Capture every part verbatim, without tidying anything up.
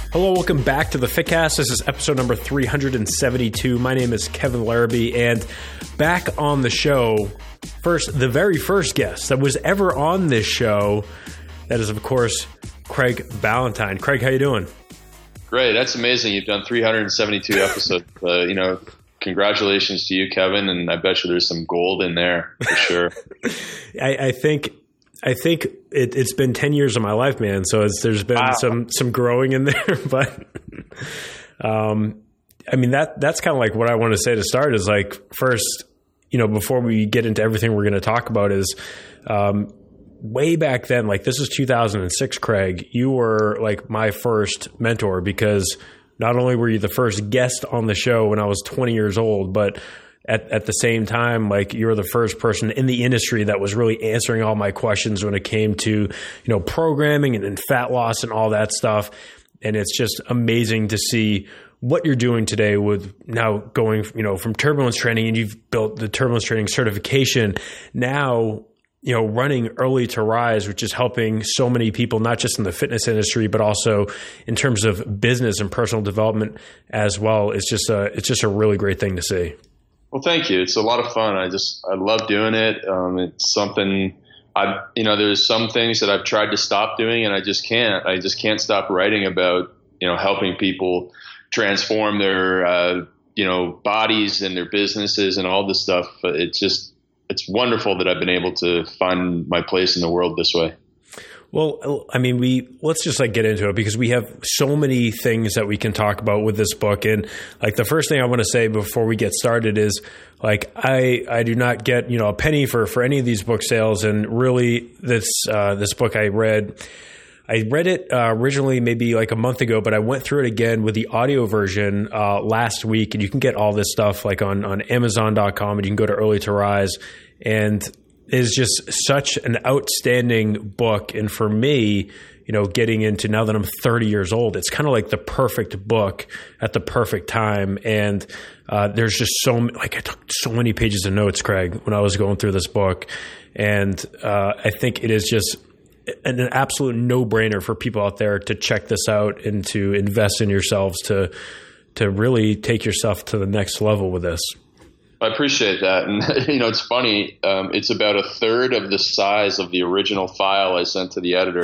Hello, welcome back to the Fitcast. This is episode number three hundred seventy-two. My name is Kevin Larrabee, and back on the show, first, the very first guest that was ever on this show, that is, of course, Craig Ballantyne. Craig, how you doing? Great. That's amazing. You've done three hundred seventy-two episodes. Uh, you know, congratulations to you, Kevin, and I bet you there's some gold in there for sure. I, I think... I think it, it's been ten years of my life, man. So it's, there's been wow. some some growing in there, but um, I mean that that's kind of like what I want to say to start is like first, you know, before we get into everything we're going to talk about is um, way back then. Like this is two thousand six, Craig. You were like my first mentor because not only were you the first guest on the show when I was twenty years old, but At, at the same time, like you're the first person in the industry that was really answering all my questions when it came to, you know, programming and, and fat loss and all that stuff. And it's just amazing to see what you're doing today with now going, you know, from turbulence training, and you've built the turbulence training certification. Now, you know, running Early to Rise, which is helping so many people, not just in the fitness industry, but also in terms of business and personal development as well. It's just a, it's just a really great thing to see. Well, thank you. It's a lot of fun. I just, I love doing it. Um, it's something I've, you know, there's some things that I've tried to stop doing and I just can't. I just can't stop writing about, you know, helping people transform their, uh, you know, bodies and their businesses and all this stuff. It's just, it's wonderful that I've been able to find my place in the world this way. Well, I mean, we let's just like get into it because we have so many things that we can talk about with this book. And like the first thing I want to say before we get started is like I I do not get, you know, a penny for for any of these book sales. And really, this uh, this book I read. I read it uh, originally maybe like a month ago, but I went through it again with the audio version uh, last week. And you can get all this stuff like on on Amazon dot com, and you can go to Early to Rise. And is just such an outstanding book. And for me, you know, getting into now that I'm thirty years old, it's kind of like the perfect book at the perfect time. And uh, there's just so like I took so many pages of notes, Craig, when I was going through this book. And uh, I think it is just an, an absolute no-brainer for people out there to check this out and to invest in yourselves to to really take yourself to the next level with this. I appreciate that. And, you know, it's funny. Um, it's about a third of the size of the original file I sent to the editor.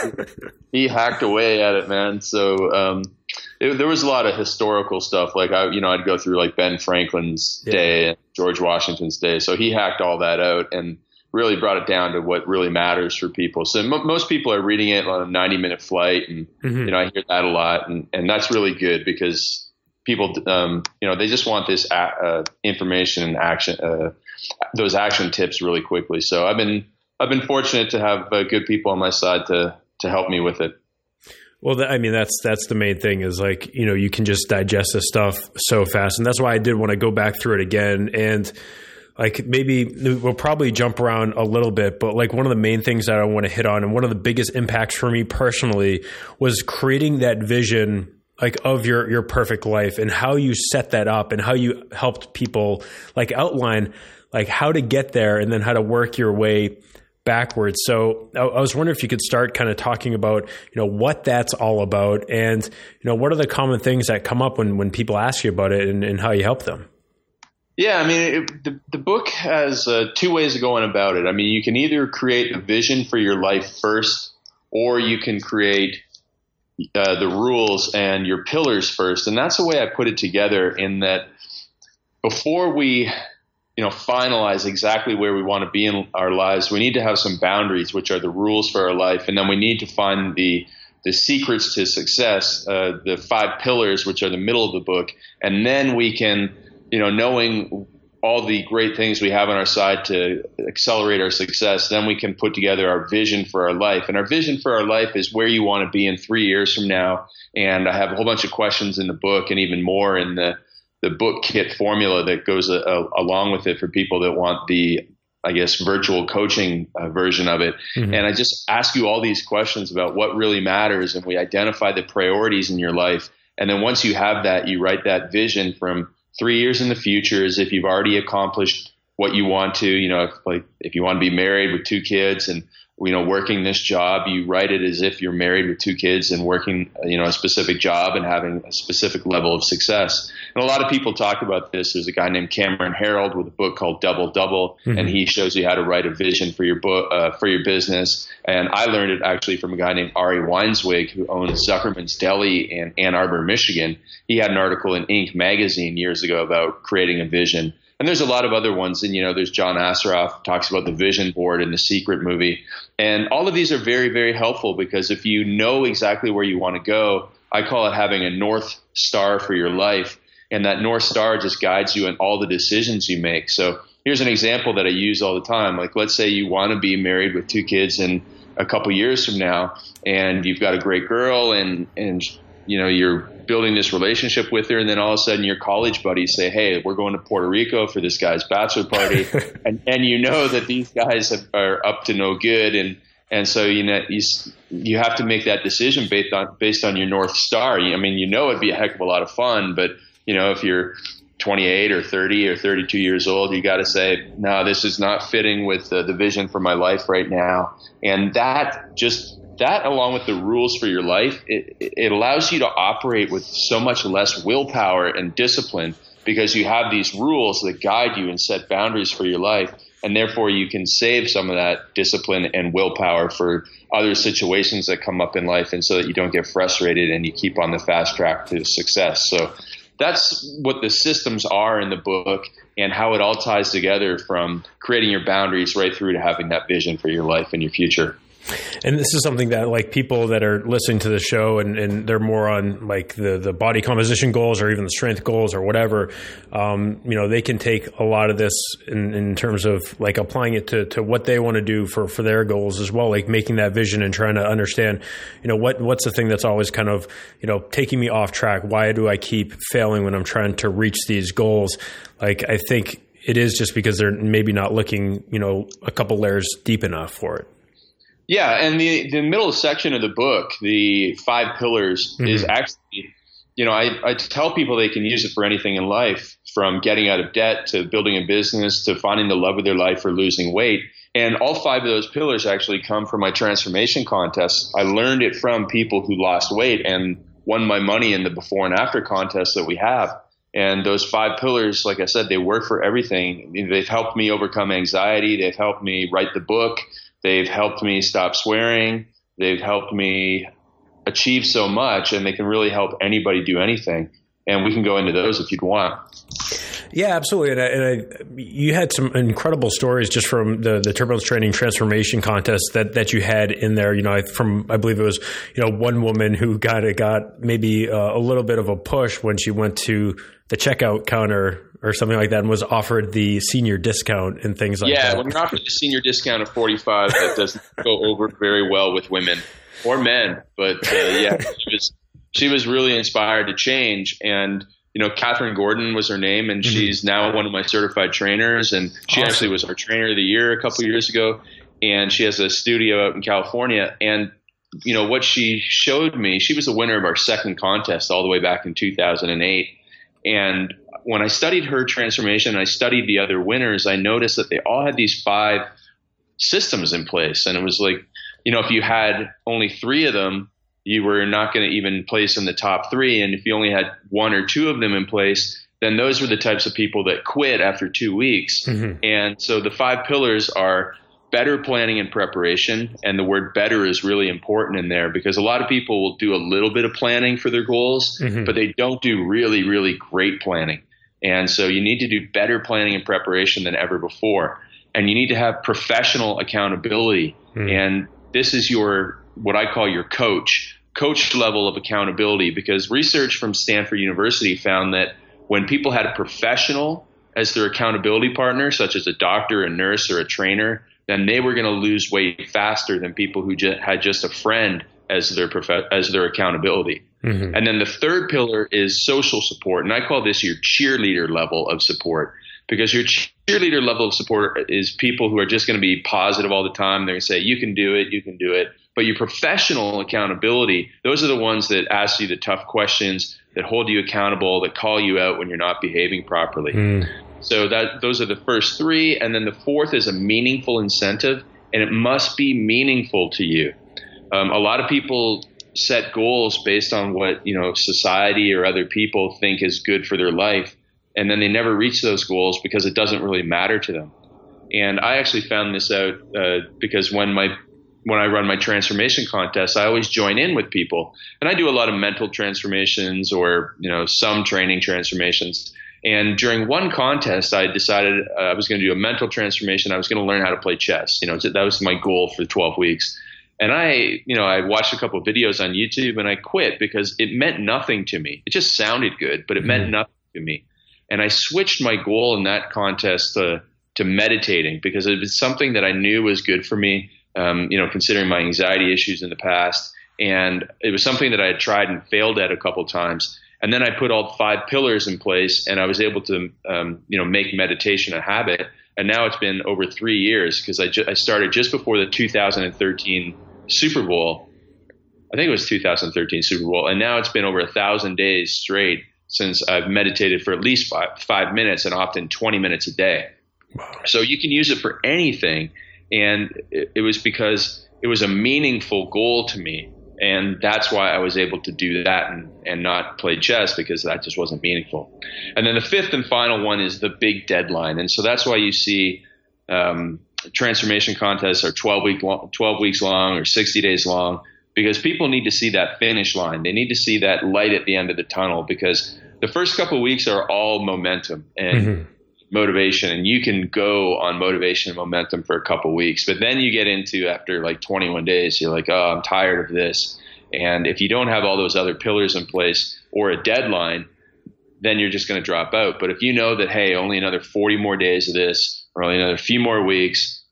He hacked away at it, man. So um, it, there was a lot of historical stuff. Like, I, you know, I'd go through like Ben Franklin's yeah. day and George Washington's day. So he hacked all that out and really brought it down to what really matters for people. So m- most people are reading it on a ninety minute flight. And, mm-hmm. you know, I hear that a lot. And, and that's really good because people, um, you know, they just want this uh, information and action, uh, those action tips really quickly. So I've been, I've been fortunate to have uh, good people on my side to, to help me with it. Well, th- I mean, that's, that's the main thing is like, you know, you can just digest this stuff so fast. And that's why I did want to go back through it again. And like, maybe we'll probably jump around a little bit, but like one of the main things that I want to hit on and one of the biggest impacts for me personally was creating that vision like of your, your perfect life and how you set that up and how you helped people like outline like how to get there and then how to work your way backwards. So I, I was wondering if you could start kind of talking about, you know, what that's all about and, you know, what are the common things that come up when, when people ask you about it and, and how you help them? Yeah, I mean, it, the, the book has uh, two ways of going about it. I mean, you can either create a vision for your life first, or you can create Uh, the rules and your pillars first. And that's the way I put it together in that before we, you know, finalize exactly where we want to be in our lives, we need to have some boundaries, which are the rules for our life. And then we need to find the, the secrets to success, uh, the five pillars, which are the middle of the book. And then we can, you know, knowing all the great things we have on our side to accelerate our success, then we can put together our vision for our life. And our vision for our life is where you want to be in three years from now. And I have a whole bunch of questions in the book and even more in the, the book kit formula that goes a, a, along with it for people that want the, I guess, virtual coaching uh, version of it. Mm-hmm. And I just ask you all these questions about what really matters. And we identify the priorities in your life. And then once you have that, you write that vision from three years in the future as if you've already accomplished what you want to, you know, if, like if you want to be married with two kids and you know, working this job. You write it as if you're married with two kids and working, you know, a specific job and having a specific level of success. And a lot of people talk about this. There's a guy named Cameron Herold with a book called Double Double, mm-hmm. and he shows you how to write a vision for your book, uh, for your business. And I learned it actually from a guy named Ari Weinswig, who owns Zuckerman's Deli in Ann Arbor, Michigan. He had an article in Inc magazine years ago about creating a vision. And there's a lot of other ones. And, you know, there's John Assaraf talks about the vision board in The Secret movie. And all of these are very, very helpful, because if you know exactly where you want to go, I call it having a North Star for your life. And that North Star just guides you in all the decisions you make. So here's an example that I use all the time. Like, let's say you want to be married with two kids in a couple years from now, and you've got a great girl, and, and, you know, you're building this relationship with her. And then all of a sudden your college buddies say, hey, we're going to Puerto Rico for this guy's bachelor party. and, and you know that these guys have, are up to no good. And, and so, you know, you, you have to make that decision based on, based on your North Star. I mean, you know, it'd be a heck of a lot of fun, but you know, if you're twenty-eight or thirty or thirty-two years old, you got to say, no, this is not fitting with uh, the vision for my life right now. And that just that, along with the rules for your life, it, it allows you to operate with so much less willpower and discipline, because you have these rules that guide you and set boundaries for your life. And therefore you can save some of that discipline and willpower for other situations that come up in life, and so that you don't get frustrated and you keep on the fast track to success. So that's what the systems are in the book, and how it all ties together, from creating your boundaries right through to having that vision for your life and your future. And this is something that, like, people that are listening to the show and, and they're more on like the, the body composition goals or even the strength goals or whatever, um, you know, they can take a lot of this in, in terms of like applying it to, to what they want to do for, for their goals as well, like making that vision and trying to understand, you know, what what's the thing that's always kind of, you know, taking me off track? Why do I keep failing when I'm trying to reach these goals? Like, I think it is just because they're maybe not looking, you know, a couple layers deep enough for it. Yeah, and the, the middle section of the book, the five pillars, mm-hmm. is actually, you know, I, I tell people they can use it for anything in life, from getting out of debt to building a business to finding the love of their life or losing weight. And all five of those pillars actually come from my transformation contest. I learned it from people who lost weight and won my money in the before and after contests that we have. And those five pillars, like I said, they work for everything. They've helped me overcome anxiety. They've helped me write the book. They've helped me stop swearing. They've helped me achieve so much, and they can really help anybody do anything. And we can go into those if you'd want. Yeah, absolutely. And, I, and I, you had some incredible stories just from the, the Turbulence Training Transformation Contest that, that you had in there. You know, I, from I believe it was, you know, one woman who got it got maybe uh, a little bit of a push when she went to the checkout counter or something like that, and was offered the senior discount and things like yeah, that. Yeah, when you're offered the senior discount of forty-five, that doesn't go over very well with women or men. But uh, yeah, she was she was really inspired to change. And you know, Catherine Gordon was her name, and mm-hmm. she's now one of my certified trainers. And she awesome. actually was our trainer of the year a couple of years ago. And she has a studio out in California. And you know what she showed me, she was the winner of our second contest all the way back in two thousand eight. And when I studied her transformation, I studied the other winners, I noticed that they all had these five systems in place. And it was like, you know, if you had only three of them, you were not going to even place in the top three. And if you only had one or two of them in place, then those were the types of people that quit after two weeks. Mm-hmm. And so the five pillars are better planning and preparation. And the word better is really important in there, because a lot of people will do a little bit of planning for their goals, mm-hmm. but they don't do really, really great planning. And so you need to do better planning and preparation than ever before. And you need to have professional accountability. Mm-hmm. And this is your, what I call your coach, coach level of accountability, because research from Stanford University found that when people had a professional as their accountability partner, such as a doctor, a nurse, or a trainer, then they were going to lose weight faster than people who just had just a friend as their prof- as their accountability. Mm-hmm. And then the third pillar is social support. And I call this your cheerleader level of support, because your cheerleader level of support is people who are just going to be positive all the time. They're going to say, you can do it, you can do it. But your professional accountability, those are the ones that ask you the tough questions, that hold you accountable, that call you out when you're not behaving properly. Mm. So that those are the first three. And then the fourth is a meaningful incentive. and it must be meaningful to you. Um, a lot of people set goals based on what, you know, society or other people think is good for their life, and then they never reach those goals because it doesn't really matter to them. And I actually found this out uh, because when my when I run my transformation contests, I always join in with people, and I do a lot of mental transformations or, you know, some training transformations. And during one contest, I decided uh, I was going to do a mental transformation. I was going to learn how to play chess. You know, that was my goal for twelve weeks. And I, you know, I watched a couple of videos on YouTube and I quit because it meant nothing to me. It just sounded good, but it mm-hmm. meant nothing to me. And I switched my goal in that contest to, to meditating because it was something that I knew was good for me, um, you know, considering my anxiety issues in the past. And it was something that I had tried and failed at a couple of times. And then I put all five pillars in place, and I was able to, um, you know, make meditation a habit. And now it's been over three years because I, ju- I started just before the two thousand thirteen Super Bowl. I think it was two thousand thirteen Super Bowl. And now it's been over a thousand days straight since I've meditated for at least five, five minutes and often twenty minutes a day. Wow. So you can use it for anything. And it, it was because it was a meaningful goal to me. And that's why I was able to do that and, and not play chess, because that just wasn't meaningful. And then the fifth and final one is the big deadline. And so that's why you see um, transformation contests are twelve, week long, twelve weeks long or sixty days long, because people need to see that finish line. They need to see that light at the end of the tunnel, because the first couple of weeks are all momentum and mm-hmm. motivation. And you can go on motivation and momentum for a couple of weeks. But then you get into, after like twenty-one days, you're like, oh, I'm tired of this. And if you don't have all those other pillars in place or a deadline, then you're just going to drop out. But if you know that, hey, only another forty more days of this, or only another few more weeks,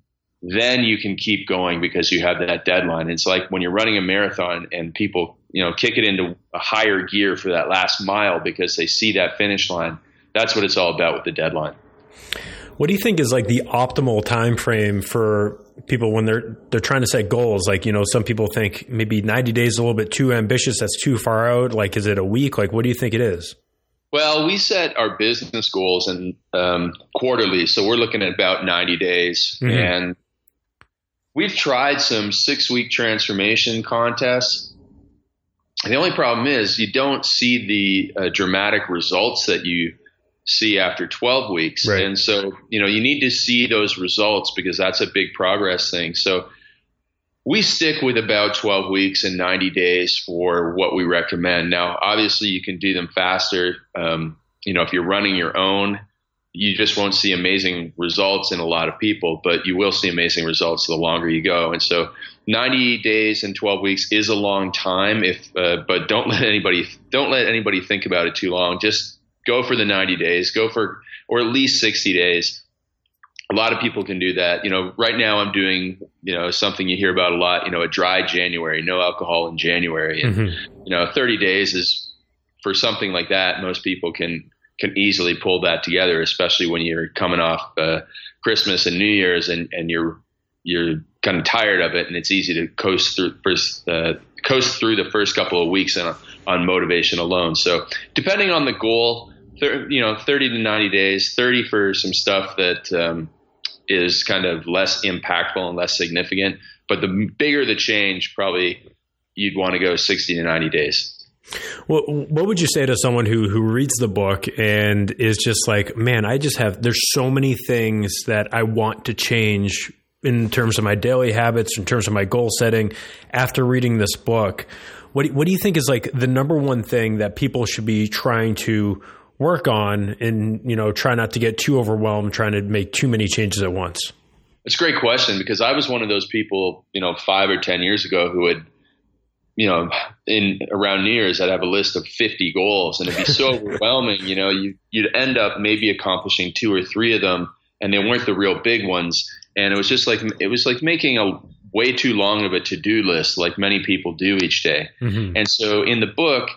then you can keep going because you have that deadline. It's like when you're running a marathon and people, you know, kick it into a higher gear for that last mile because they see that finish line. That's what it's all about with the deadline. What do you think is like the optimal time frame for people when they're they're trying to set goals? Like, you know, some people think maybe ninety days is a little bit too ambitious. That's too far out. Like, is it a week? Like, what do you think it is? Well, we set our business goals and um, quarterly, so we're looking at about ninety days. Mm-hmm. And we've tried some six-week transformation contests. The only problem is you don't see the uh, dramatic results that you see after twelve weeks. Right. And so, you know, you need to see those results because that's a big progress thing. So we stick with about twelve weeks and ninety days for what we recommend. Now, obviously you can do them faster. Um, you know, if you're running your own, you just won't see amazing results in a lot of people, but you will see amazing results the longer you go. And so ninety days and twelve weeks is a long time. If, uh, but don't let anybody, don't let anybody think about it too long. Just go for the ninety days, go for, or at least sixty days. A lot of people can do that. You know, right now I'm doing, you know, something you hear about a lot, you know, a dry January, no alcohol in January. And, mm-hmm. you know, thirty days is, for something like that, most people can, can easily pull that together, especially when you're coming off uh, Christmas and New Year's and, and you're, you're kind of tired of it. And it's easy to coast through first, uh, coast through the first couple of weeks on, on motivation alone. So depending on the goal, you know, thirty to ninety days, thirty for some stuff that um, is kind of less impactful and less significant. But the bigger the change, probably you'd want to go sixty to ninety days. Well, what would you say to someone who, who reads the book and is just like, man, I just have, there's so many things that I want to change in terms of my daily habits, in terms of my goal setting after reading this book. What do, what do you think is like the number one thing that people should be trying to work on and, you know, try not to get too overwhelmed trying to make too many changes at once? It's a great question, because I was one of those people, you know, five or ten years ago who would, you know, in around New Year's, I'd have a list of fifty goals, and it'd be so overwhelming. You know, you, you'd end up maybe accomplishing two or three of them, and they weren't the real big ones. And it was just like, it was like making a way too long of a to-do list, like many people do each day. Mm-hmm. And so in the book,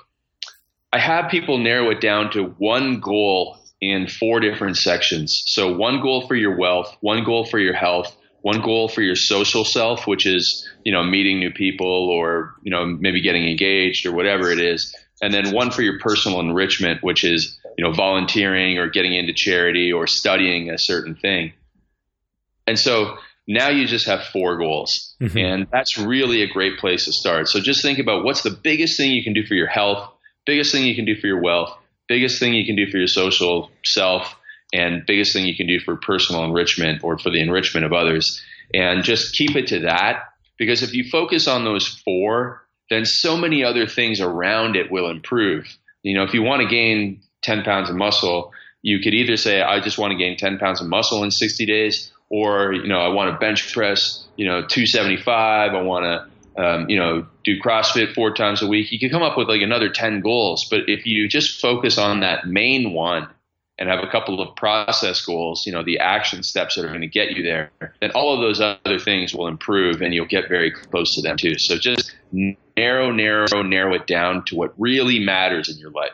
I have people narrow it down to one goal in four different sections. So one goal for your wealth, one goal for your health, one goal for your social self, which is, you know, meeting new people or, you know, maybe getting engaged or whatever it is. And then one for your personal enrichment, which is, you know, volunteering or getting into charity or studying a certain thing. And so Now you just have four goals. Mm-hmm. And that's really a great place to start. So just think about what's the biggest thing you can do for your health, biggest thing you can do for your wealth, biggest thing you can do for your social self, and biggest thing you can do for personal enrichment or for the enrichment of others. And just keep it to that, because if you focus on those four, then so many other things around it will improve. You know, if you want to gain ten pounds of muscle, you could either say, I just want to gain ten pounds of muscle in sixty days, or, you know, I want to bench press, you know, two seventy-five. I want to, um, you know, do CrossFit four times a week. You could come up with like another ten goals. But if you just focus on that main one and have a couple of process goals, you know, the action steps that are going to get you there, then all of those other things will improve and you'll get very close to them too. So just narrow, narrow, narrow it down to what really matters in your life.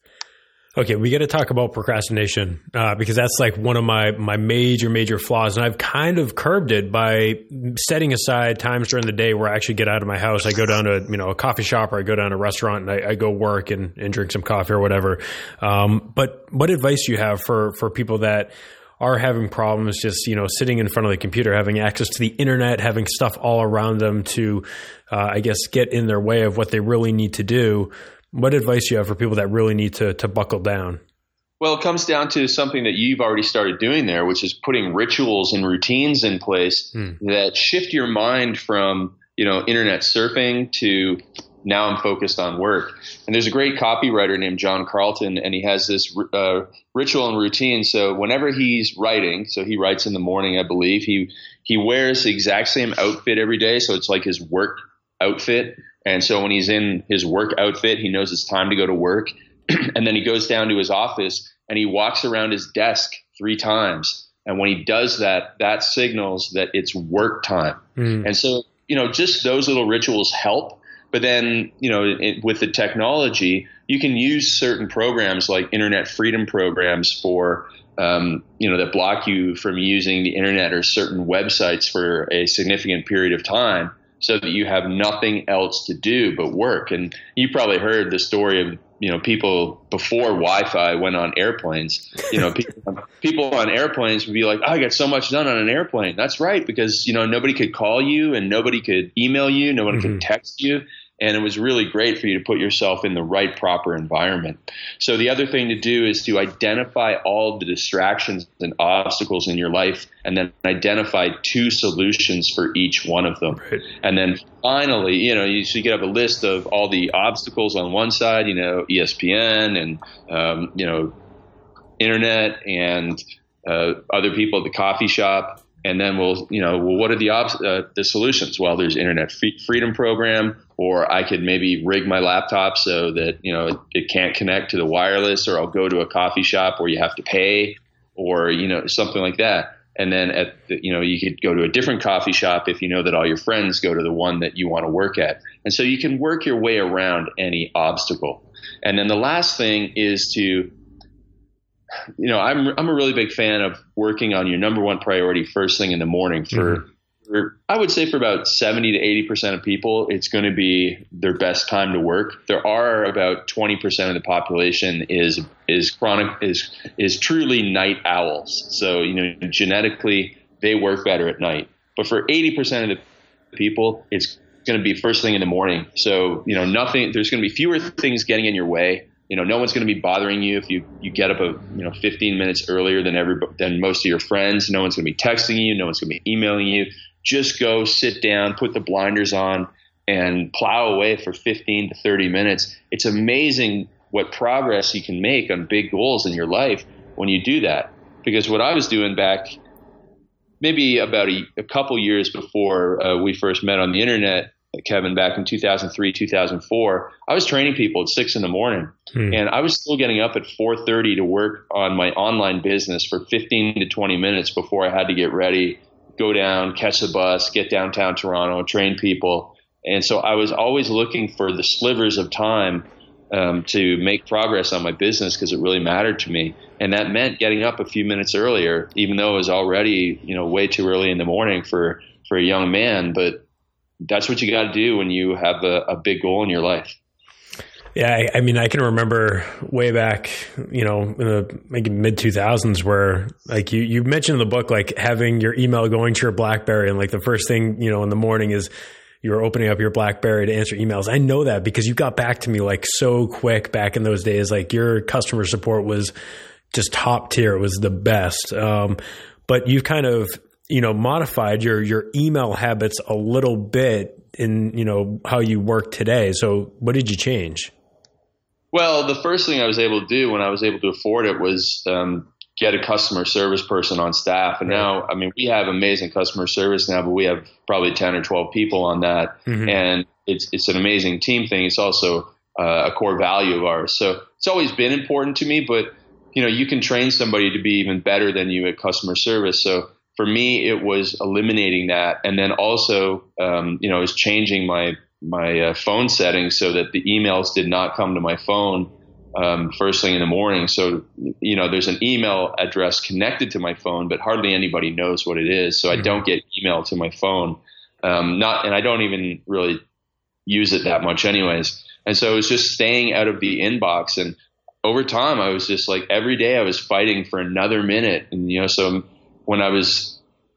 Okay, we got to talk about procrastination uh, because that's like one of my my major, major flaws. And I've kind of curbed it by setting aside times during the day where I actually get out of my house. I go down to, you know, a coffee shop, or I go down to a restaurant and I, I go work and, and drink some coffee or whatever. Um, but what advice do you have for, for people that are having problems just, you know, sitting in front of the computer, having access to the internet, having stuff all around them to, uh, I guess, get in their way of what they really need to do? What advice do you have for people that really need to to buckle down? Well, it comes down to something that you've already started doing there, which is putting rituals and routines in place hmm. that shift your mind from, you know, internet surfing to now I'm focused on work. And there's a great copywriter named John Carlton, and he has this uh, ritual and routine. So whenever he's writing, so he writes in the morning, I believe, he he wears the exact same outfit every day. So it's like his work outfit. And so when he's in his work outfit, he knows it's time to go to work. And then he goes down to his office and he walks around his desk three times. And when he does that, that signals that it's work time. Mm. And so, you know, just those little rituals help. But then, you know, it, with the technology, you can use certain programs like internet freedom programs for, um, you know, that block you from using the internet or certain websites for a significant period of time, so that you have nothing else to do but work. And you probably heard the story of, you know, people before Wi-Fi went on airplanes. You know, people, people on airplanes would be like, oh, I got so much done on an airplane. That's right, because, you know, nobody could call you and nobody could email you, nobody mm-hmm. could text you. And it was really great for you to put yourself in the right, proper environment. So the other thing to do is to identify all the distractions and obstacles in your life, and then identify two solutions for each one of them. Right. And then finally, you know, you should get up a list of all the obstacles on one side, you know, E S P N and, um, you know, internet and uh, other people at the coffee shop. And then we'll, you know, well, what are the ob- uh, the solutions? Well, there's Internet Freedom Program, or I could maybe rig my laptop so that, you know, it, it can't connect to the wireless, or I'll go to a coffee shop where you have to pay, or, you know, something like that. And then at the, you know, you could go to a different coffee shop if you know that all your friends go to the one that you want to work at. And so you can work your way around any obstacle. And then the last thing is to, you know, I'm I'm a really big fan of working on your number one priority first thing in the morning. For, mm-hmm. for I would say for about seventy to eighty percent of people, it's going to be their best time to work. There are about twenty percent of the population is is chronic is is truly night owls. So, you know, genetically they work better at night. But for eighty percent of the people, it's going to be first thing in the morning. So, you know, nothing. There's going to be fewer things getting in your way. You know, no one's going to be bothering you if you, you get up a, you know, fifteen minutes earlier than every, than most of your friends. No one's going to be texting you. No one's going to be emailing you. Just go sit down, put the blinders on, and plow away for fifteen to thirty minutes. It's amazing what progress you can make on big goals in your life when you do that. Because what I was doing back maybe about a, a couple years before uh, we first met on the internet, Kevin, back in two thousand three, two thousand four, I was training people at six in the morning, hmm. and I was still getting up at four thirty to work on my online business for fifteen to twenty minutes before I had to get ready, go down, catch the bus, get downtown Toronto, train people. And so I was always looking for the slivers of time um, to make progress on my business, because it really mattered to me. And that meant getting up a few minutes earlier, even though it was already, you know, way too early in the morning for, for a young man. But that's what you got to do when you have a, a big goal in your life. Yeah, I, I mean, I can remember way back, you know, in the maybe mid two thousands, where like you you mentioned in the book, like having your email going to your BlackBerry, and like the first thing, you know, in the morning is you're opening up your BlackBerry to answer emails. I know that because you got back to me like so quick back in those days. Like your customer support was just top tier. It was the best. Um, but you've kind of, you know, modified your your email habits a little bit in, you know, how you work today. So what did you change? Well, the first thing I was able to do when I was able to afford it was um, get a customer service person on staff. And right. now, I mean, we have amazing customer service now, but we have probably ten or twelve people on that. Mm-hmm. And it's it's an amazing team thing. It's also uh, a core value of ours. So it's always been important to me, but, you know, you can train somebody to be even better than you at customer service. So for me, it was eliminating that. And then also, um, you know, is changing my my uh, phone settings so that the emails did not come to my phone um, first thing in the morning. So, you know, there's an email address connected to my phone, but hardly anybody knows what it is. So mm-hmm. I don't get email to my phone. Um, not, and I don't even really use it that much anyways. And so it was just staying out of the inbox. And over time, I was just like, every day I was fighting for another minute. And, you know, so when I was,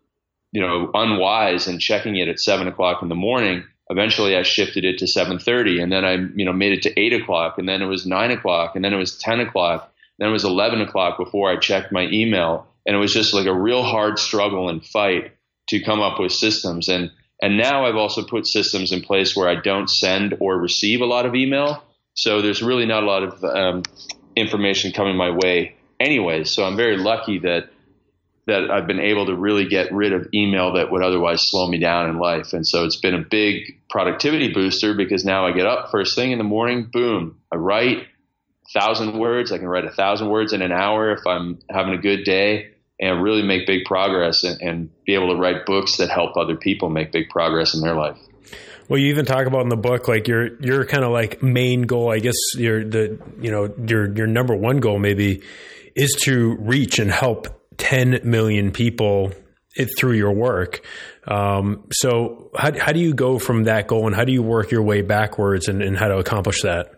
you know, unwise and checking it at seven o'clock in the morning, eventually I shifted it to seven thirty, and then I, you know, made it to eight o'clock, and then it was nine o'clock, and then it was ten o'clock, then it was eleven o'clock before I checked my email. And it was just like a real hard struggle and fight to come up with systems. And, and now I've also put systems in place where I don't send or receive a lot of email. So there's really not a lot of um, information coming my way anyway. So I'm very lucky that that I've been able to really get rid of email that would otherwise slow me down in life. And so it's been a big productivity booster because now I get up first thing in the morning, boom, I write a thousand words. I can write a thousand words in an hour if I'm having a good day, and really make big progress and, and be able to write books that help other people make big progress in their life. Well, you even talk about in the book, like your, your kind of like main goal, I guess your, the, you know, your, your number one goal maybe is to reach and help ten million people it, through your work. Um, so how, how do you go from that goal, and how do you work your way backwards, and, and how to accomplish that?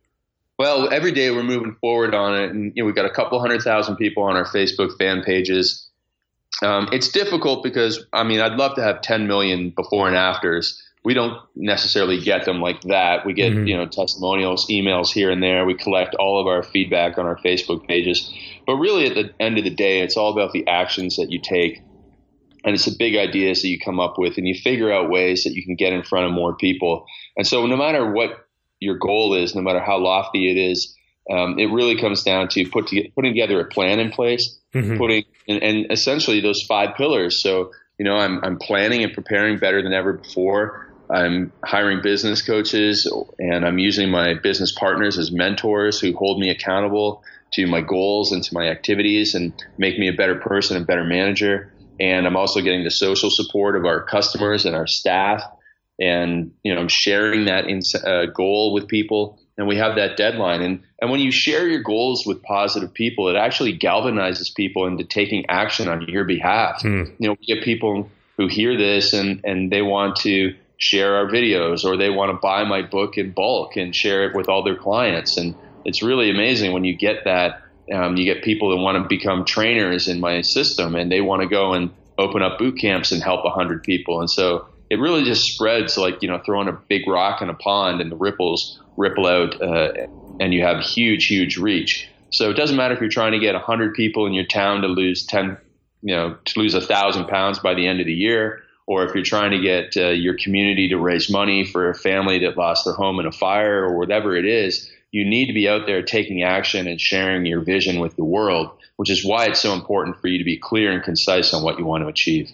Well, every day we're moving forward on it. And, you know, we've got a couple hundred thousand people on our Facebook fan pages. Um, it's difficult because, I mean, I'd love to have ten million before and afters. We don't necessarily get them like that. We get, mm-hmm. you know, testimonials, emails here and there. We collect all of our feedback on our Facebook pages. But really at the end of the day, it's all about the actions that you take. And it's the big ideas that you come up with, and you figure out ways that you can get in front of more people. And so no matter what your goal is, no matter how lofty it is, um, it really comes down to put to, putting together a plan in place, mm-hmm. putting and, and essentially those five pillars. So, you know, I'm, I'm planning and preparing better than ever before. I'm hiring business coaches, and I'm using my business partners as mentors who hold me accountable to my goals and to my activities and make me a better person and better manager. And I'm also getting the social support of our customers and our staff. And, you know, I'm sharing that in, uh, goal with people, and we have that deadline. And, and when you share your goals with positive people, it actually galvanizes people into taking action on your behalf. Mm. You know, we get people who hear this and, and they want to share our videos, or they want to buy my book in bulk and share it with all their clients. And it's really amazing when you get that. Um, you get people that want to become trainers in my system, and they want to go and open up boot camps and help a hundred people. And so it really just spreads like, you know, throwing a big rock in a pond, and the ripples ripple out, uh, and you have huge, huge reach. So it doesn't matter if you're trying to get a hundred people in your town to lose ten, you know, to lose a thousand pounds by the end of the year, or if you're trying to get uh, your community to raise money for a family that lost their home in a fire, or whatever it is. You need to be out there taking action and sharing your vision with the world, which is why it's so important for you to be clear and concise on what you want to achieve.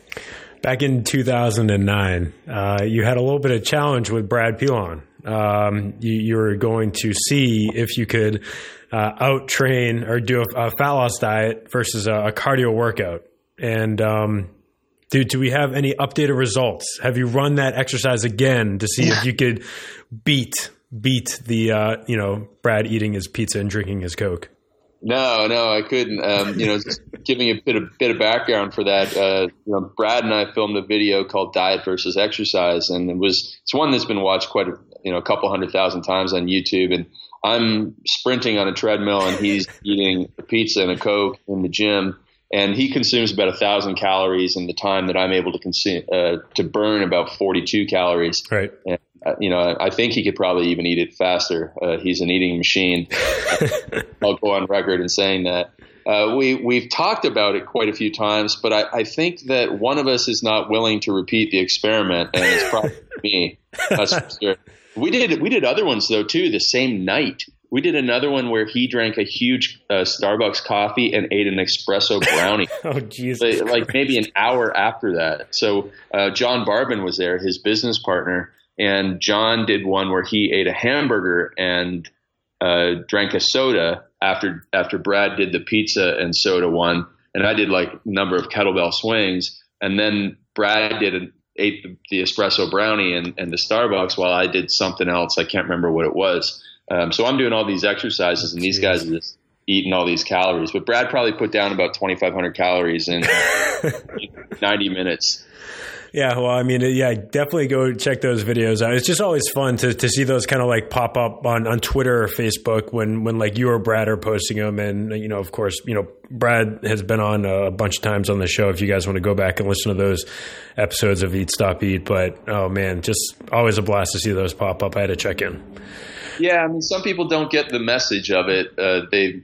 Back in two thousand nine, uh, you had a little bit of challenge with Brad Pilon. Um, you, you were going to see if you could uh, out-train or do a, a fat loss diet versus a, a cardio workout. And um, do, do we have any updated results? Have you run that exercise again to see if you could beat beat the, uh, you know, Brad eating his pizza and drinking his Coke? No, no, I couldn't. Um, you know, giving a bit of bit of background for that, uh, you know, Brad and I filmed a video called "Diet versus Exercise," and it was it's one that's been watched quite a, you know a couple hundred thousand times on YouTube. And I'm sprinting on a treadmill, and he's eating a pizza and a Coke in the gym, and he consumes about a thousand calories in the time that I'm able to consume uh, to burn about forty-two calories. Right. And, uh, you know, I think he could probably even eat it faster. Uh, he's an eating machine. I'll go on record in saying that. Uh, we, we've talked about it quite a few times, but I, I think that one of us is not willing to repeat the experiment, and it's probably me. That's for sure. We did, we did other ones though too, the same night. We did another one where he drank a huge uh, Starbucks coffee and ate an espresso brownie. Oh, Jesus. Like, like maybe an hour after that. So uh, John Barbin was there, his business partner, and John did one where he ate a hamburger and uh, drank a soda after after Brad did the pizza and soda one, and I did like a number of kettlebell swings, and then Brad did an, ate the, the espresso brownie and, and the Starbucks while I did something else. I can't remember what it was. Um, so I'm doing all these exercises, and these guys are just eating all these calories. But Brad probably put down about twenty-five hundred calories in ninety minutes. Yeah, well, I mean, yeah, definitely go check those videos out. It's just always fun to, to see those kind of like pop up on, on Twitter or Facebook when, when like you or Brad are posting them. And, you know, of course, you know, Brad has been on a bunch of times on the show if you guys want to go back and listen to those episodes of Eat, Stop, Eat. But, oh, man, just always a blast to see those pop up. I had to check in. Yeah, I mean, some people don't get the message of it. Uh, they,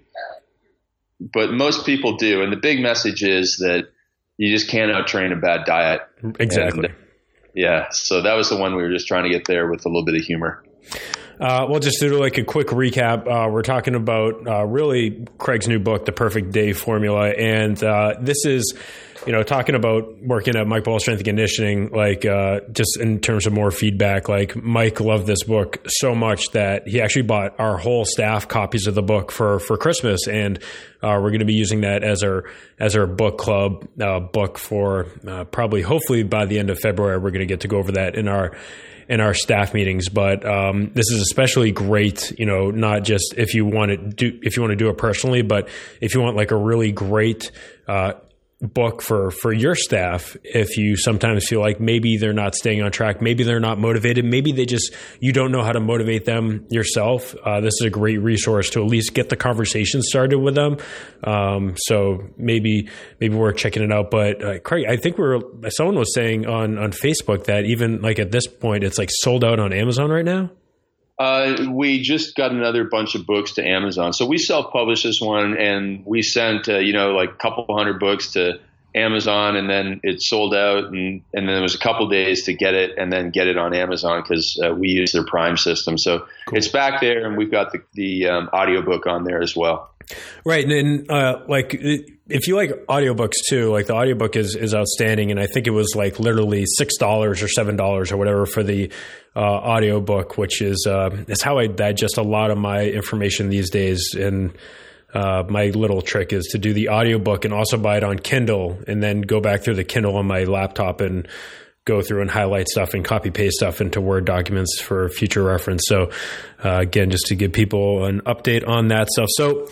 but most people do. And the big message is that you just can't out-train a bad diet. Exactly. And, yeah. So that was the one we were just trying to get there with a little bit of humor. Uh, we'll just do like a quick recap. Uh, we're talking about uh, really Craig's new book, The Perfect Day Formula. And uh, this is, you know, talking about working at Mike Ball Strength and Conditioning, like uh, just in terms of more feedback. Like Mike loved this book so much that he actually bought our whole staff copies of the book for, for Christmas. And uh, we're going to be using that as our as our book club uh, book for uh, probably, hopefully by the end of February, we're going to get to go over that in our in our staff meetings. But um, this is especially great, you know, not just if you want to do if you want to do it personally, but if you want like a really great uh, book for for your staff, if you sometimes feel like maybe they're not staying on track, maybe they're not motivated, maybe they just you don't know how to motivate them yourself. Uh, this is a great resource to at least get the conversation started with them. Um, so maybe maybe we're checking it out. But uh, Craig, I think we're someone was saying on on Facebook that even like at this point it's like sold out on Amazon right now. Uh, we just got another bunch of books to Amazon. So we self-published this one, and we sent, uh, you know, like a couple hundred books to Amazon, and then it sold out, and, and then it was a couple days to get it and then get it on Amazon because uh, we use their Prime system. So cool. It's back there, and we've got the, the um, audiobook on there as well. Right. And uh, like if you like audiobooks too, like the audiobook is, is outstanding. And I think it was like literally six dollars or seven dollars or whatever for the uh, audiobook, which is uh, is how I digest a lot of my information these days. And uh, my little trick is to do the audiobook and also buy it on Kindle and then go back through the Kindle on my laptop and go through and highlight stuff and copy paste stuff into Word documents for future reference. So uh, again, just to give people an update on that stuff. So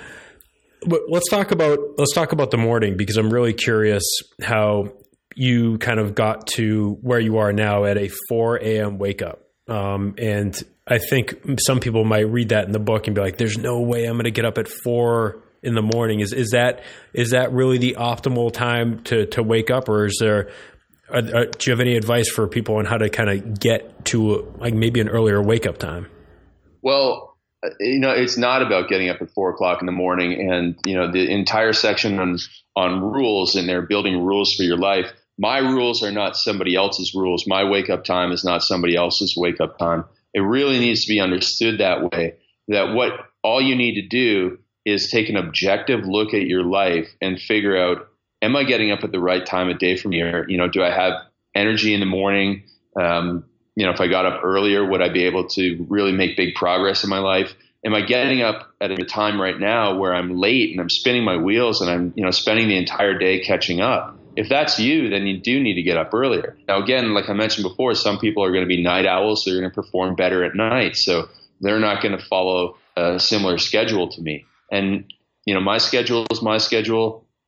let's talk about let's talk about the morning, because I'm really curious how you kind of got to where you are now at a four a.m. wake up. Um, and I think some people might read that in the book and be like, "There's no way I'm going to get up at four in the morning." Is is that is that really the optimal time to to wake up, or is there? Are, are, do you have any advice for people on how to kind of get to like maybe an earlier wake up time? Well, you know, it's not about getting up at four o'clock in the morning, and you know, the entire section on on rules in there, building rules for your life. My rules are not somebody else's rules. My wake up time is not somebody else's wake up time. It really needs to be understood that way. That what all you need to do is take an objective look at your life and figure out, am I getting up at the right time of day from here? You know, do I have energy in the morning? Um, you know, if I got up earlier, would I be able to really make big progress in my life? Am I getting up at a time right now where I'm late and I'm spinning my wheels and I'm, you know, spending the entire day catching up? If that's you, then you do need to get up earlier. Now, again, like I mentioned before, some people are going to be night owls. They're going to perform better at night. So they're not going to follow a similar schedule to me. And, you know, my schedule is my schedule.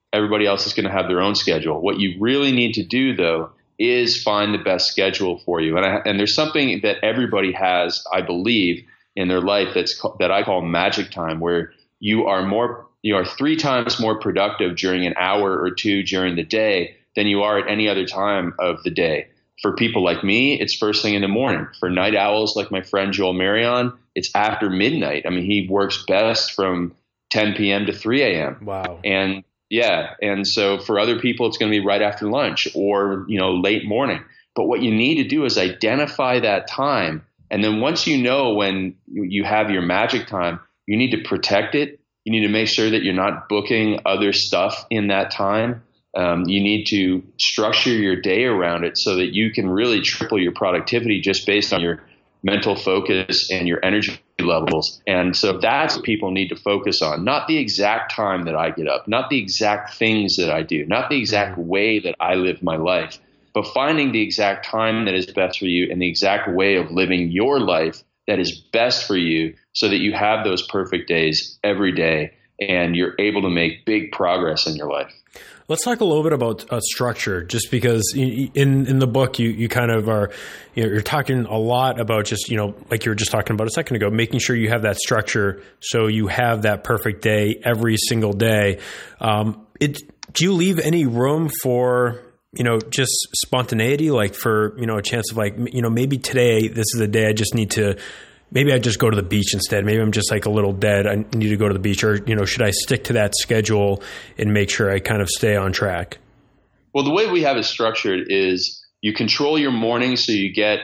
everybody else is going to have their own schedule. What you really need to do, though, is find the best schedule for you. And, I, and there's something that everybody has, I believe, in their life that's that I call magic time, where you are more, you are three times more productive during an hour or two during the day than you are at any other time of the day. For people like me, it's first thing in the morning. For night owls like my friend Joel Marion, it's after midnight. I mean, he works best from ten p.m. to three a.m. Wow. And yeah. And so for other people, it's going to be right after lunch or, you know, late morning. But what you need to do is identify that time. And then once you know when you have your magic time, you need to protect it. You need to make sure that you're not booking other stuff in that time. Um, you need to structure your day around it so that you can really triple your productivity just based on your mental focus and your energy levels. And so that's what people need to focus on, not the exact time that I get up, not the exact things that I do, not the exact way that I live my life, but finding the exact time that is best for you and the exact way of living your life that is best for you so that you have those perfect days every day and you're able to make big progress in your life. Let's talk a little bit about uh, structure, just because in in the book you, you kind of are, you know, you're talking a lot about just, you know, like you were just talking about a second ago, making sure you have that structure so you have that perfect day every single day. Um, it, do you leave any room for, you know, just spontaneity, like for, you know, a chance of like, you know, maybe today, this is the day I just need to, maybe I just go to the beach instead. Maybe I'm just like a little dead. I need to go to the beach, or, you know, should I stick to that schedule and make sure I kind of stay on track? Well, the way we have it structured is you control your morning so you get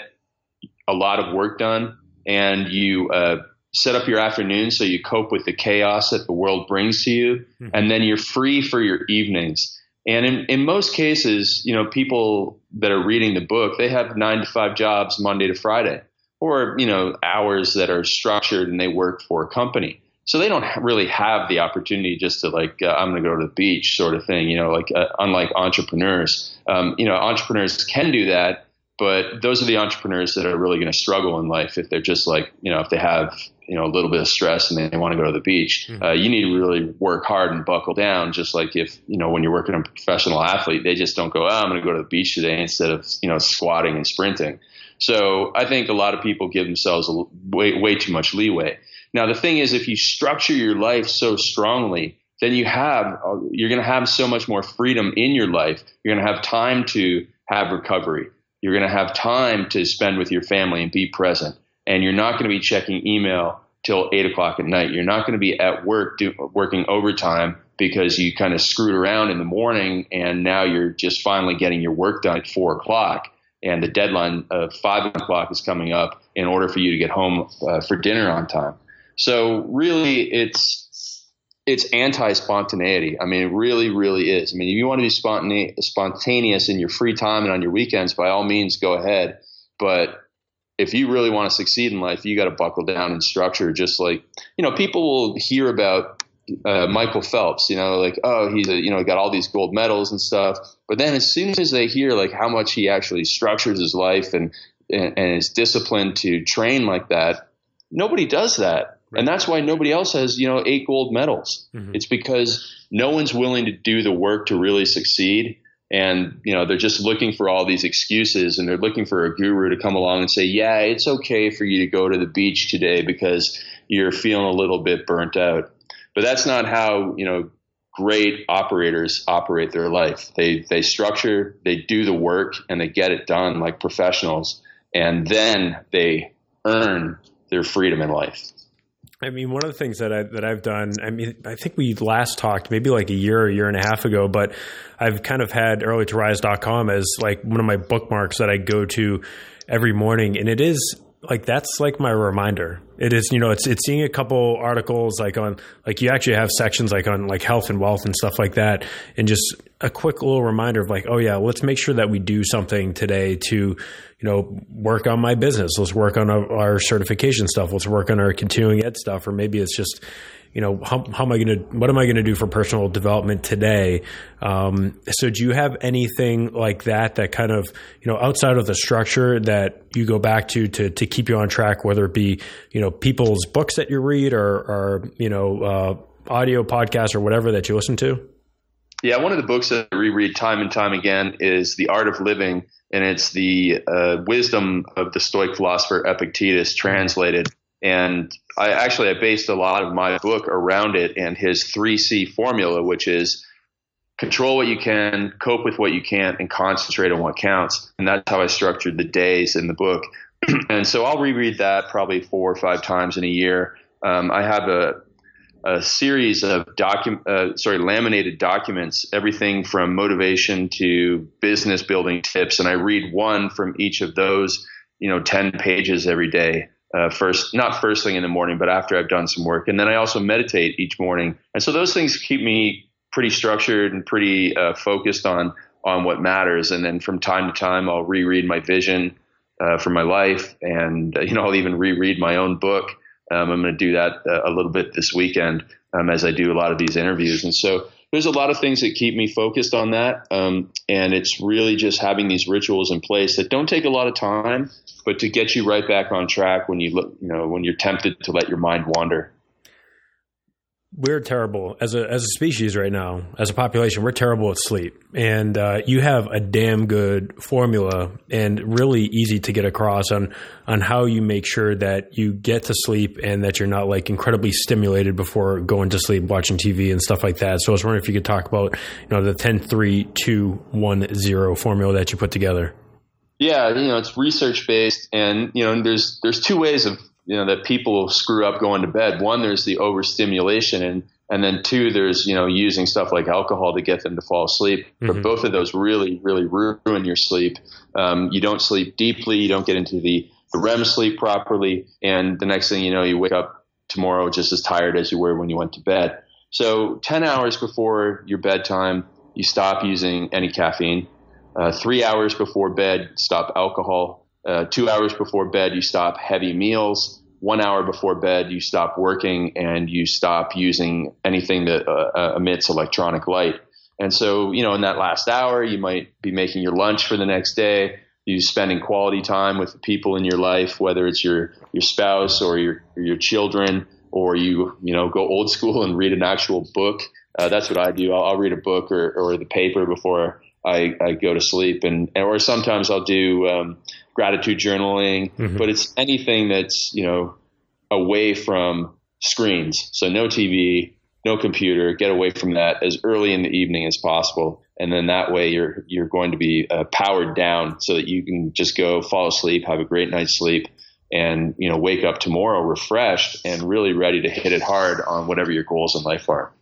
a lot of work done, and you uh, set up your afternoon so you cope with the chaos that the world brings to you. Mm-hmm. And then you're free for your evenings. And in, in most cases, you know, people that are reading the book, they have nine to five jobs Monday to Friday, or, you know, hours that are structured and they work for a company. So they don't really have the opportunity just to like, uh, I'm going to go to the beach sort of thing, you know, like uh, unlike entrepreneurs. Um, you know, entrepreneurs can do that, but those are the entrepreneurs that are really going to struggle in life if they're just like, you know, if they have, you know, a little bit of stress and they want to go to the beach. Mm-hmm. Uh, you need to really work hard and buckle down, just like if, you know, when you're working a professional athlete, they just don't go, oh, I'm going to go to the beach today instead of, you know, squatting and sprinting. So I think a lot of people give themselves a, way, way too much leeway. Now, the thing is, if you structure your life so strongly, then you have, you're going to have so much more freedom in your life. You're going to have time to have recovery. You're going to have time to spend with your family and be present. And you're not going to be checking email till eight o'clock at night. You're not going to be at work do, working overtime because you kind of screwed around in the morning and now you're just finally getting your work done at four o'clock. And the deadline of five o'clock is coming up in order for you to get home uh, for dinner on time. So really, it's it's anti-spontaneity. I mean, it really, really is. I mean, if you want to be spontane- spontaneous in your free time and on your weekends, by all means, go ahead. But if you really want to succeed in life, you got to buckle down and structure. Just like, you know, people will hear about Uh, Michael Phelps, you know, like, oh, he's a, you know, got all these gold medals and stuff. But then as soon as they hear like how much he actually structures his life and, and, and is disciplined to train like that, nobody does that. Right. And that's why nobody else has, you know, eight gold medals. Mm-hmm. It's because no one's willing to do the work to really succeed. And, you know, they're just looking for all these excuses and they're looking for a guru to come along and say, yeah, it's okay for you to go to the beach today because you're feeling a little bit burnt out. But that's not how, you know, great operators operate their life. They they structure, they do the work, and they get it done like professionals, and then they earn their freedom in life. I mean, one of the things that I that I've done, I mean, I think we last talked maybe like a year, a year and a half ago, but I've kind of had early to rise dot com as like one of my bookmarks that I go to every morning, and it is like that's like my reminder. It is, you know, it's it's seeing a couple articles like on like you actually have sections like on like health and wealth and stuff like that, and just a quick little reminder of like, oh yeah, let's make sure that we do something today to, you know, work on my business. Let's work on our, our certification stuff. Let's work on our continuing ed stuff, or maybe it's just, you know, how, how am I going to, what am I going to do for personal development today? Um, so do you have anything like that, that kind of, you know, outside of the structure that you go back to, to, to keep you on track, whether it be, you know, people's books that you read or, or, you know, uh, audio podcasts or whatever that you listen to? Yeah, one of the books that I reread time and time again is The Art of Living, and it's the uh, wisdom of the Stoic philosopher Epictetus translated. And I actually I based a lot of my book around it and his three C formula, which is control what you can, cope with what you can't, and concentrate on what counts. And that's how I structured the days in the book. And so I'll reread that probably four or five times in a year. Um, I have a a series of docu- uh, sorry, laminated documents, everything from motivation to business building tips. And I read one from each of those, you know, ten pages every day. Uh, first, not first thing in the morning, but after I've done some work. And then I also meditate each morning. And so those things keep me pretty structured and pretty uh, focused on, on what matters. And then from time to time, I'll reread my vision uh, for my life. And, uh, you know, I'll even reread my own book. Um, I'm going to do that uh, a little bit this weekend um, as I do a lot of these interviews. And so there's a lot of things that keep me focused on that. Um, and it's really just having these rituals in place that don't take a lot of time, but to get you right back on track when you look, you know, when you're tempted to let your mind wander. We're terrible as a as a species right now, as a population. We're terrible at sleep, and uh, you have a damn good formula and really easy to get across on on how you make sure that you get to sleep and that you're not like incredibly stimulated before going to sleep, watching T V and stuff like that. So I was wondering if you could talk about, you know, the ten three two one zero formula that you put together. Yeah, you know, it's research based, and you know, there's there's two ways of you know, that people screw up going to bed. One, there's the overstimulation, and, and then two, there's, you know, using stuff like alcohol to get them to fall asleep. Mm-hmm. But both of those really, really ruin your sleep. Um, you don't sleep deeply. You don't get into the, the R E M sleep properly. And the next thing you know, you wake up tomorrow just as tired as you were when you went to bed. So ten hours before your bedtime, you stop using any caffeine. Uh, three hours before bed, stop alcohol. Uh, two hours before bed, you stop heavy meals. One hour before bed, you stop working and you stop using anything that uh, emits electronic light. And so, you know, in that last hour, you might be making your lunch for the next day. You spending quality time with the people in your life, whether it's your, your spouse or your, or your children, or you, you know, go old school and read an actual book. Uh, that's what I do. I'll, I'll read a book or, or the paper before I, I go to sleep, and or sometimes I'll do um, gratitude journaling. Mm-hmm. But it's anything that's, you know, away from screens. So no T V, no computer. Get away from that as early in the evening as possible, and then that way you're you're going to be uh, powered down so that you can just go fall asleep, have a great night's sleep, and you know wake up tomorrow refreshed and really ready to hit it hard on whatever your goals in life are.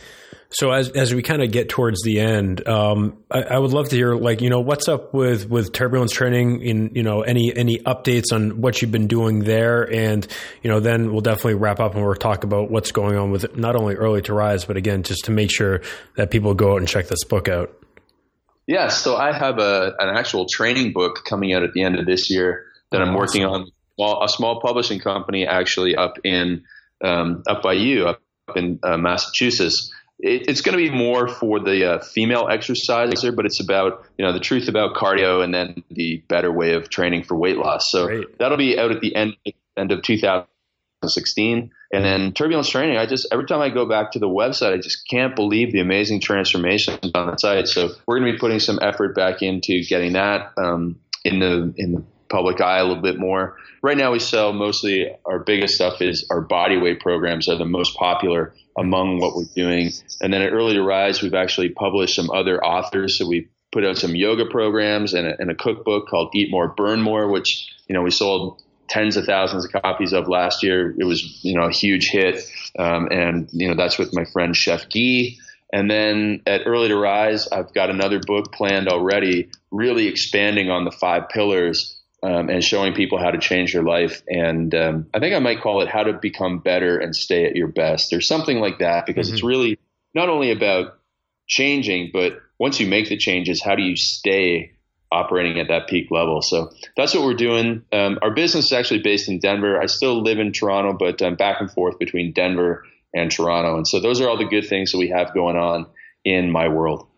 So as as we kind of get towards the end, um, I, I would love to hear, like, you know, what's up with, with Turbulence Training, in, you know, any any updates on what you've been doing there, and you know, then we'll definitely wrap up and we'll talk about what's going on with not only Early to Rise, but again, just to make sure that people go out and check this book out. Yeah, so I have a an actual training book coming out at the end of this year that I'm working on. Well, a small publishing company actually up in um, up by you, up in uh, Massachusetts. It's going to be more for the uh, female exerciser, but it's about, you know, the truth about cardio and then the better way of training for weight loss. So Great. That'll be out at the end, end of two thousand sixteen. And then Turbulence Training, I just, every time I go back to the website, I just can't believe the amazing transformations on the site. So we're going to be putting some effort back into getting that um, in the, in the public eye a little bit more. Right now we sell mostly, our biggest stuff is our body weight programs are the most popular among what we're doing. And then at Early to Rise, we've actually published some other authors. So we put out some yoga programs and a, and a cookbook called Eat More, Burn More, which, you know, we sold tens of thousands of copies of last year. It was, you know, a huge hit. Um, and, you know, that's with my friend Chef Guy. And then at Early to Rise, I've got another book planned already, really expanding on the five pillars Um, and showing people how to change their life. And um, I think I might call it How to Become Better and Stay at Your Best, or something like that, because mm-hmm. it's really not only about changing, but once you make the changes, how do you stay operating at that peak level? So that's what we're doing. Um, our business is actually based in Denver. I still live in Toronto, but I'm back and forth between Denver and Toronto. And so those are all the good things that we have going on in my world.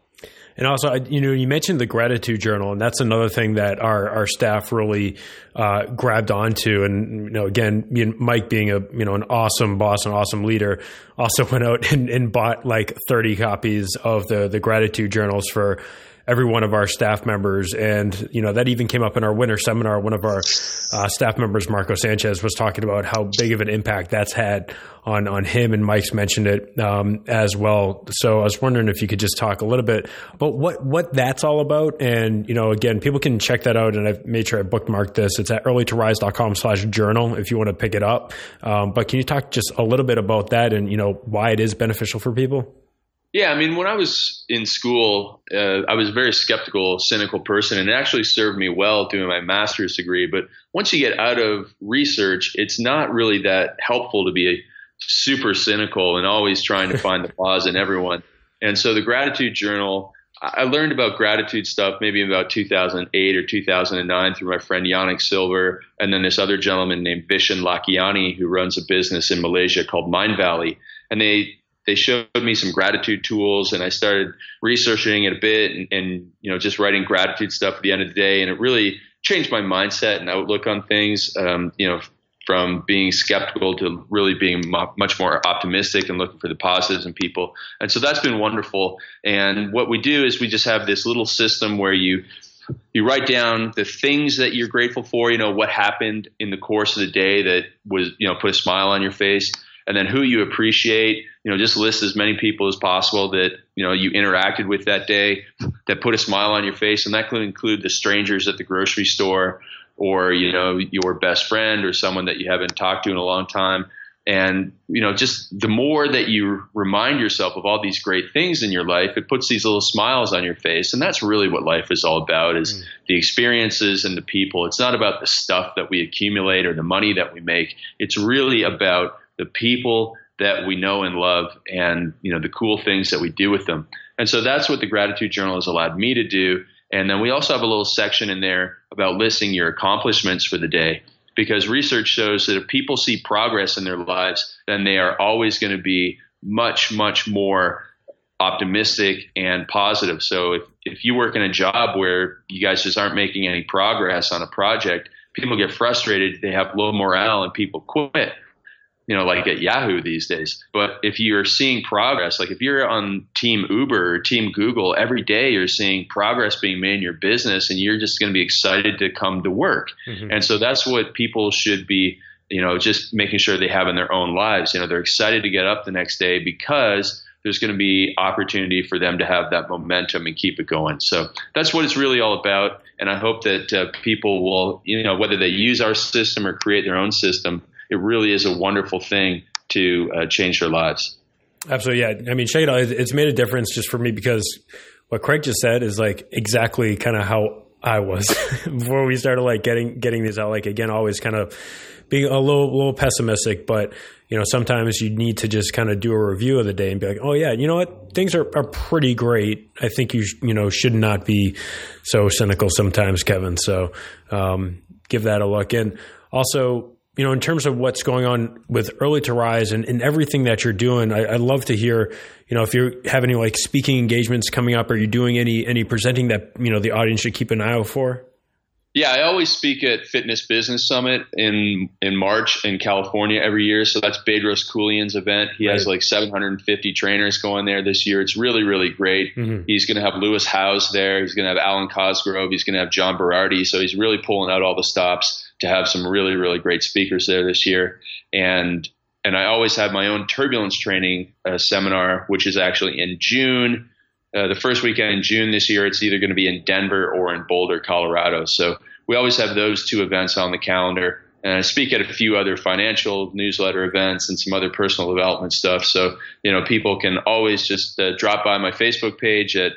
And also, you know, you mentioned the gratitude journal, and that's another thing that our, our staff really uh, grabbed onto. And, you know, again, me and Mike being a, you know, an awesome boss and awesome leader, also went out and, and bought like thirty copies of the, the gratitude journals for every one of our staff members. And, you know, that even came up in our winter seminar. One of our uh, staff members, Marco Sanchez, was talking about how big of an impact that's had on, on him, and Mike's mentioned it um, as well. So I was wondering if you could just talk a little bit about what, what that's all about. And, you know, again, people can check that out, and I've made sure I bookmarked this. It's at earlytorise.com slash journal if you want to pick it up. Um, but can you talk just a little bit about that and, you know, why it is beneficial for people? Yeah, I mean, when I was in school, uh, I was a very skeptical, cynical person, and it actually served me well doing my master's degree. But once you get out of research, it's not really that helpful to be a super cynical and always trying to find the flaws in everyone. And so the gratitude journal, I learned about gratitude stuff maybe about two thousand eight or two thousand nine through my friend Yannick Silver, and then this other gentleman named Vishen Lakiani, who runs a business in Malaysia called Mindvalley. And they They showed me some gratitude tools, and I started researching it a bit and, and, you know, just writing gratitude stuff at the end of the day. And it really changed my mindset and outlook on things, um, you know, from being skeptical to really being mo- much more optimistic and looking for the positives in people. And so that's been wonderful. And what we do is we just have this little system where you you write down the things that you're grateful for, you know, what happened in the course of the day that was, you know, put a smile on your face. And then who you appreciate, you know, just list as many people as possible that, you know, you interacted with that day that put a smile on your face. And that could include the strangers at the grocery store, or, you know, your best friend or someone that you haven't talked to in a long time. And, you know, just the more that you remind yourself of all these great things in your life, it puts these little smiles on your face. And that's really what life is all about, is mm. the experiences and the people. It's not about the stuff that we accumulate or the money that we make. It's really about the people that we know and love, and, you know, the cool things that we do with them. And so that's what the gratitude journal has allowed me to do. And then we also have a little section in there about listing your accomplishments for the day, because research shows that if people see progress in their lives, then they are always going to be much, much more optimistic and positive. So if, if you work in a job where you guys just aren't making any progress on a project, people get frustrated, they have low morale, and people quit. You know, like at Yahoo these days. But if you're seeing progress, like if you're on Team Uber or Team Google, every day you're seeing progress being made in your business, and you're just going to be excited to come to work. Mm-hmm. And so that's what people should be, you know, just making sure they have in their own lives. You know, they're excited to get up the next day because there's going to be opportunity for them to have that momentum and keep it going. So that's what it's really all about. And I hope that uh, people will, you know, whether they use our system or create their own system, it really is a wonderful thing to uh, change their lives. Absolutely. Yeah. I mean, check it out. It's made a difference just for me, because what Craig just said is like exactly kind of how I was before we started like getting, getting these out. Like, again, always kind of being a little, little pessimistic, but, you know, sometimes you need to just kind of do a review of the day and be like, oh yeah, you know what? Things are, are pretty great. I think you, sh- you know, should not be so cynical sometimes, Kevin. So um, give that a look. And also, you know, in terms of what's going on with Early to Rise and, and everything that you're doing, I, I'd love to hear, you know, if you have any like speaking engagements coming up, are you doing any, any presenting that, you know, the audience should keep an eye out for? Yeah, I always speak at Fitness Business Summit in, in March in California every year. So that's Bedros Keuilian's event. He right. has like seven hundred fifty trainers going there this year. It's really, really great. Mm-hmm. He's going to have Lewis Howes there. He's going to have Alan Cosgrove. He's going to have John Berardi. So he's really pulling out all the stops to have some really, really great speakers there this year. And and I always have my own turbulence training uh, seminar, which is actually in June. Uh, the first weekend in June this year, it's either going to be in Denver or in Boulder, Colorado. So we always have those two events on the calendar. And I speak at a few other financial newsletter events and some other personal development stuff. So, you know, people can always just uh, drop by my Facebook page at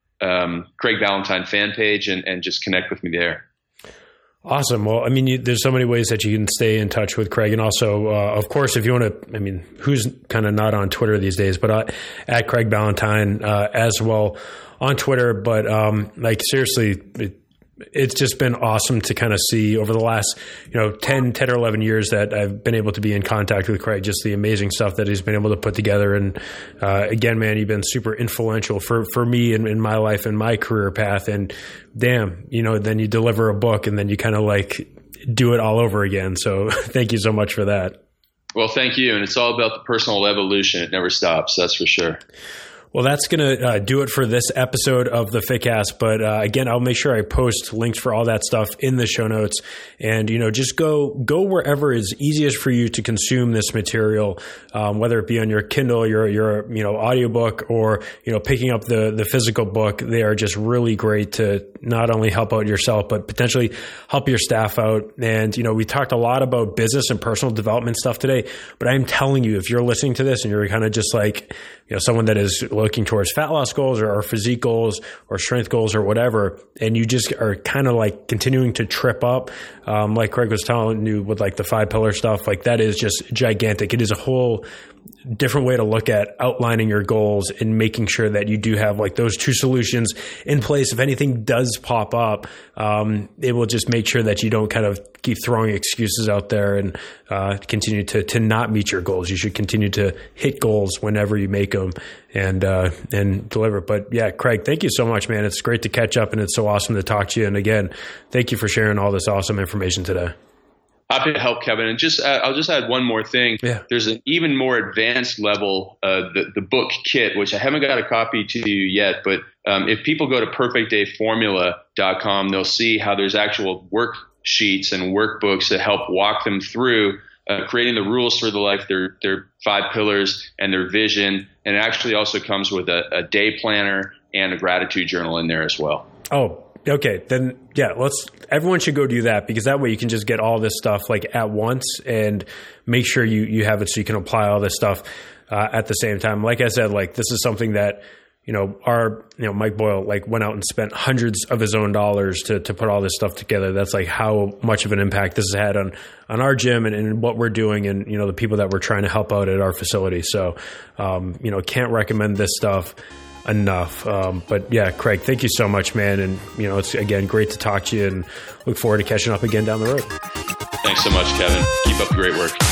um, Craig Ballantyne fan page and, and just connect with me there. Awesome. Well, I mean, you, there's so many ways that you can stay in touch with Craig. And also, uh, of course, if you want to, I mean, who's kind of not on Twitter these days, but uh, at Craig Ballantyne uh, as well on Twitter. But um, like, seriously, it, it's just been awesome to kind of see over the last, you know, ten, ten or eleven years that I've been able to be in contact with Craig, just the amazing stuff that he's been able to put together. And uh, again, man, you've been super influential for, for me in, in my life and my career path. And damn, you know, then you deliver a book and then you kind of like do it all over again. So thank you so much for that. Well, thank you. And it's all about the personal evolution. It never stops. That's for sure. Well, that's going to uh, do it for this episode of the Fitcast. But uh, again, I'll make sure I post links for all that stuff in the show notes. And, you know, just go go wherever is easiest for you to consume this material, um, whether it be on your Kindle, your, your you know, audiobook, or, you know, picking up the, the physical book. They are just really great to not only help out yourself, but potentially help your staff out. And, you know, we talked a lot about business and personal development stuff today. But I'm telling you, if you're listening to this and you're kind of just like, you know, someone that is looking towards fat loss goals or, or physique goals or strength goals or whatever, and you just are kind of like continuing to trip up, um, like Craig was telling you with like the five pillar stuff, like that is just gigantic. It is a whole different way to look at outlining your goals and making sure that you do have like those two solutions in place. If anything does pop up, um, it will just make sure that you don't kind of keep throwing excuses out there and uh, continue to to not meet your goals. You should continue to hit goals whenever you make them and uh, and deliver. But yeah, Craig, thank you so much, man. It's great to catch up and it's so awesome to talk to you. And again, thank you for sharing all this awesome information today. Happy to help, Kevin. And just uh, I'll just add one more thing. Yeah. There's an even more advanced level, uh, the, the book kit, which I haven't got a copy to you yet. But um, if people go to perfect day formula dot com, they'll see how there's actual worksheets and workbooks that help walk them through uh, creating the rules for the life, their, their five pillars and their vision. And it actually also comes with a, a day planner and a gratitude journal in there as well. Oh, okay. Then, yeah, let's, everyone should go do that, because that way you can just get all this stuff like at once and make sure you, you have it so you can apply all this stuff uh, at the same time. Like I said, like this is something that, you know, our, you know, Mike Boyle like went out and spent hundreds of his own dollars to, to put all this stuff together. That's like how much of an impact this has had on, on our gym and, and what we're doing and, you know, the people that we're trying to help out at our facility. So, um, you know, can't recommend this stuff enough. Um, but yeah, Craig, thank you so much, man. And, you know, it's again, great to talk to you and look forward to catching up again down the road. Thanks so much, Kevin. Keep up the great work.